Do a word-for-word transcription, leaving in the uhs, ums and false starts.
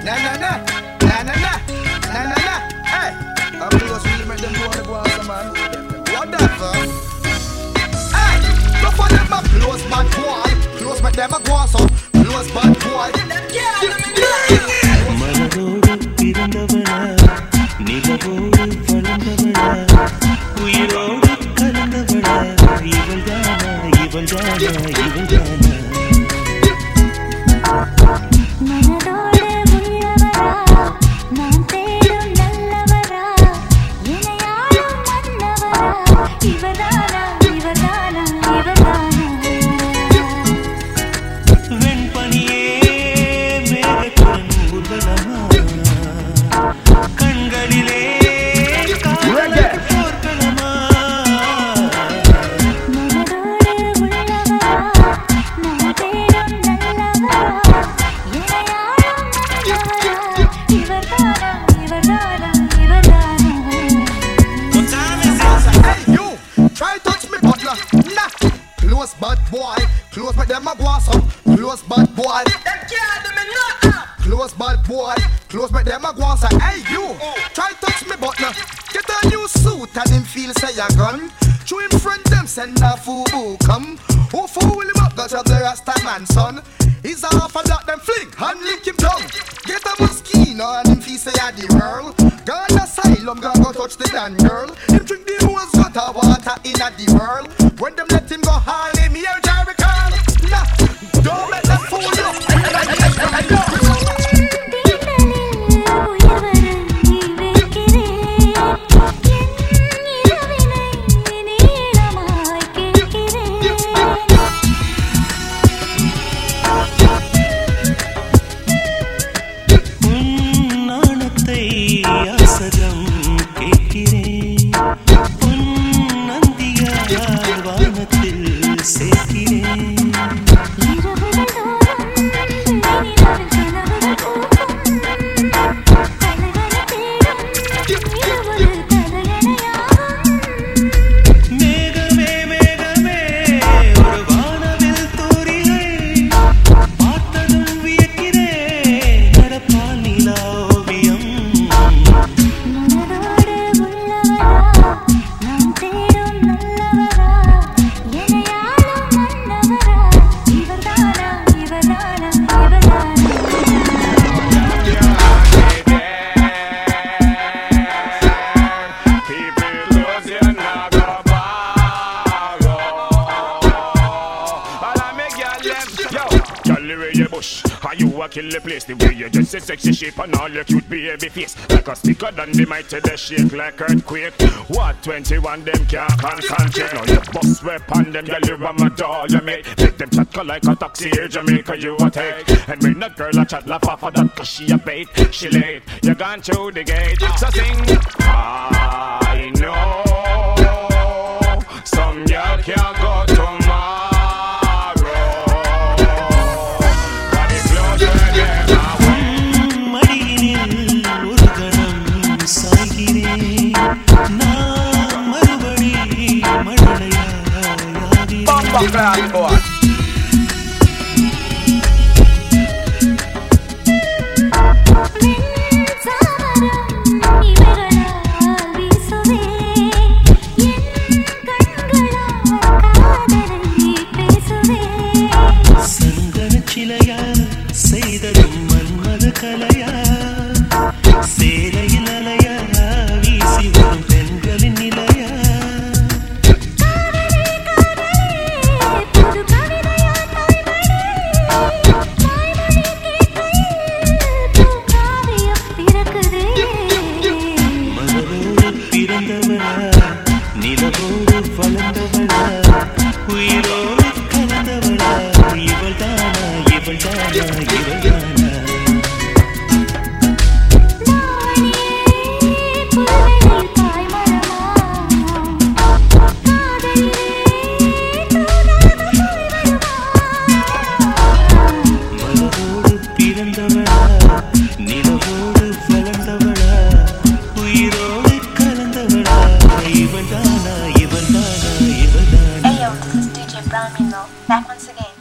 na na na, na na na, na na na. Hey, I'm close to make them go on the boss, man. What the fuck? Hey, look for them a close bad boy, close make them a go on some close bad boy. மனதோடு பிறந்தவளா நிலவோடு வளர்ந்தவளா உயிரோடு கலந்தவளா இவள்தானா இவள்தானா இவள்தானா மனதோடு உள்ளவரா நான் தேடும் நல்லவரா இணையாடும் மன்னவரா இவர்தானா இவர்தானா இவர்தானா வெண்பனியே மேகத்துடன் ஊர்வலமா கண்களிலே காதல் போர்க்களமா மனதோடு உள்ளவரா நான் தேடும் நல்லவரா இணையாடும் மன்னவரா இவர்தானா இவர்தானா இவர்தானா Hey you, try touch me butler, nah. Close bad boy, close make them a go on some close bad boy. Close bad boy, close make them a go on some. Hey you, try touch me butler. Get a new suit and him feel say a gun. Show him friend them send a fubu come. Who fool him up, got the Rasta man son. He's half a block them fling and lick him down. Get a mosquito and him feel say a the world. Gone asylum, gone go touch the damn girl. Him drink the most gutter water in a the world. When them let him go haul him here Jerry Curl. Nah, don't let them fool you. நாணத்தை யாசகம் கேட்கிறேன் பொன் நந்தியார் வானத்தில் சேர்க்கிறேன் மேகமே மேகமே ஒரு வானவில் தூரிகை பார்த்ததும் வியக்கிறேன் நடப்பால் நிலா ஓவியம் மனதோடு உள்ளவரா நான் தேடும் நல்லவரா இணையாடும் மன்னவரா இவர்தானா இவர்தானா இவர்தானா Are you a kill the place? The way you just say sexy shape and all your cute baby face, like a sticker than the mighty they shake like earthquake. What twenty-one them can't concentrate? Now you bust weapon them, girl you want my doll you make. Make them chat like a taxi here Jamaica you a take. And when that girl a chat laugh off of that cause she a bait, she late. You gone through the gate. So sing. I know some girl can't go tomorrow. மடியினில் ஒரு கணம் சாய்கிறேன் நான் மறுபடி மழலையாகிறேன் சந்தனச் சிலையா செய்ததும் மன்மத கலையா சேலையில் அலையா வீசி வரும் பெண்களின் நிலையா மனதோடு பிறந்தவளா நிலவோடு வளர்ந்தவளா உயிரோடு கலந்தவளா இவள்தானா இவள்தானா இவள்தானா மனதோடு பிறந்தவளா நிலவோடு வளர்ந்தவளா உயிரோடு கலந்தவளா இவள்தானா இவள்தானா இவள்தானா Ayo, this is D J Brown Mino, back once again.